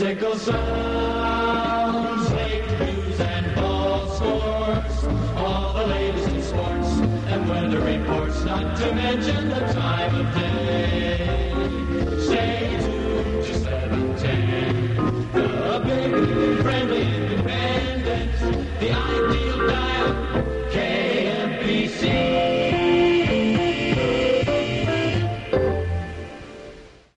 Musical sounds, late news and ball scores, all the latest in sports and weather reports, not to mention the time of day. Stay